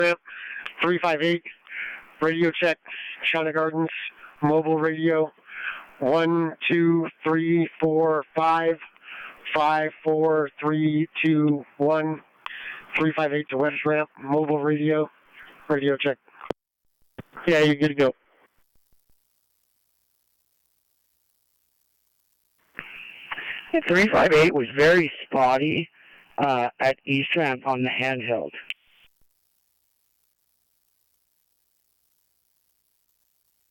Ramp 358, radio check, China Gardens, mobile radio, 1, 2, 3, 4, 5, 5, 4, 3, 2, 1, 358 to West Ramp, mobile radio, radio check. Yeah, you're good to go. Yeah, 358 was very spotty at East Ramp on the handheld.